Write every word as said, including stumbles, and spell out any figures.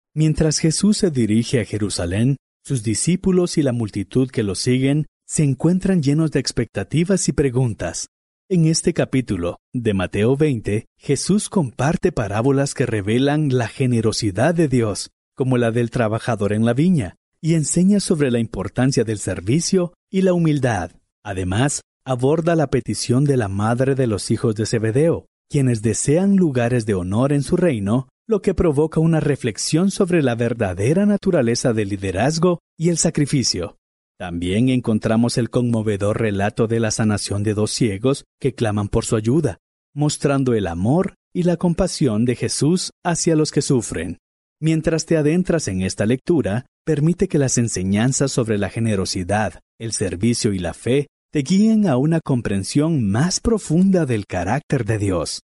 Mientras Jesús se dirige a Jerusalén, sus discípulos y la multitud que lo siguen se encuentran llenos de expectativas y preguntas. En este capítulo de Mateo veinte, Jesús comparte parábolas que revelan la generosidad de Dios, como la del trabajador en la viña, y enseña sobre la importancia del servicio y la humildad. Además, aborda la petición de la madre de los hijos de Zebedeo, quienes desean lugares de honor en su reino, lo que provoca una reflexión sobre la verdadera naturaleza del liderazgo y el sacrificio. También encontramos el conmovedor relato de la sanación de dos ciegos que claman por su ayuda, mostrando el amor y la compasión de Jesús hacia los que sufren. Mientras te adentras en esta lectura, permite que las enseñanzas sobre la generosidad, el servicio y la fe te guíen a una comprensión más profunda del carácter de Dios.